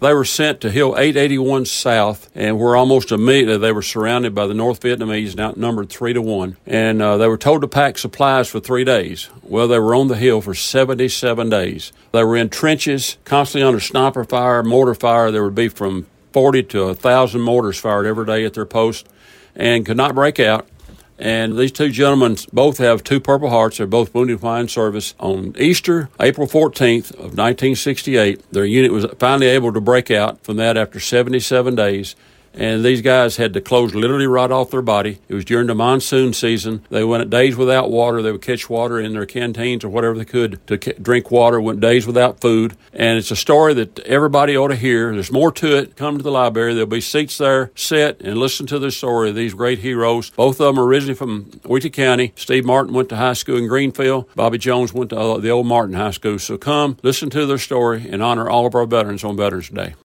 They were sent to Hill 881 South, and where almost immediately they were surrounded by the North Vietnamese and outnumbered 3-1. And they were told to pack supplies for 3 days. Well, they were on the hill for 77 days. They were in trenches, constantly under sniper fire, mortar fire. There would be from 40 to 1,000 mortars fired every day at their post, and could not break out. And these two gentlemen both have 2 Purple Hearts. They're both wounded while in service. On Easter, April 14th of 1968, their unit was finally able to break out from that after 77 days. And these guys had the clothes literally right off their body. It was during the monsoon season. They went days without water. They would catch water in their canteens or whatever they could to drink water, went days without food. And it's a story that everybody ought to hear. There's more to it. Come to the library. There'll be seats there. Sit and listen to the story of these great heroes. Both of them are originally from Ouachita County. Steve Martin went to high school in Greenfield. Bobby Jones went to the old Martin High School. So come, listen to their story, and honor all of our veterans on Veterans Day.